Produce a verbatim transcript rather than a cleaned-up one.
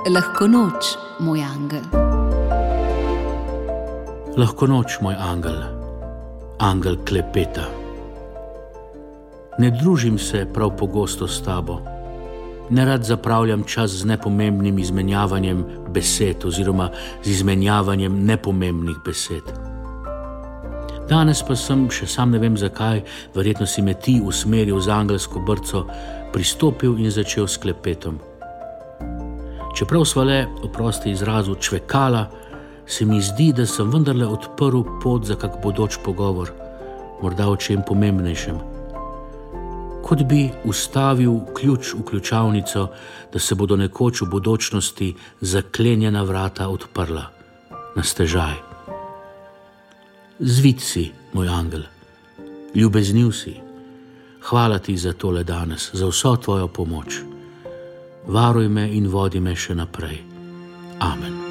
Lahko noč, moj angel. Lahko noč, moj angel, angel klepeta. Ne družim se prav pogosto s tabo. Nerad zapravljam čas z nepomembnim izmenjavanjem besed oziroma z izmenjavanjem nepomembnih besed. Danes pa sem, še sam ne vem zakaj, verjetno si me ti usmeril z angelsko brco, pristopil in začel s klepetom. Čeprav sva le, oprosti izrazu, čvekala, se mi zdi, da sem vendarle odprl pot za kak bodoč pogovor, morda o čem pomembnejšem. Kot bi ustavil ključ v ključavnico, da se bodo nekoč v bodočnosti zaklenjena vrata odprla, na stežaj. Zvit si, moj angel, ljubeznil si. Hvala ti za tole danes, za vso tvojo pomoč. Varuj me in vodi me še naprej. Amen.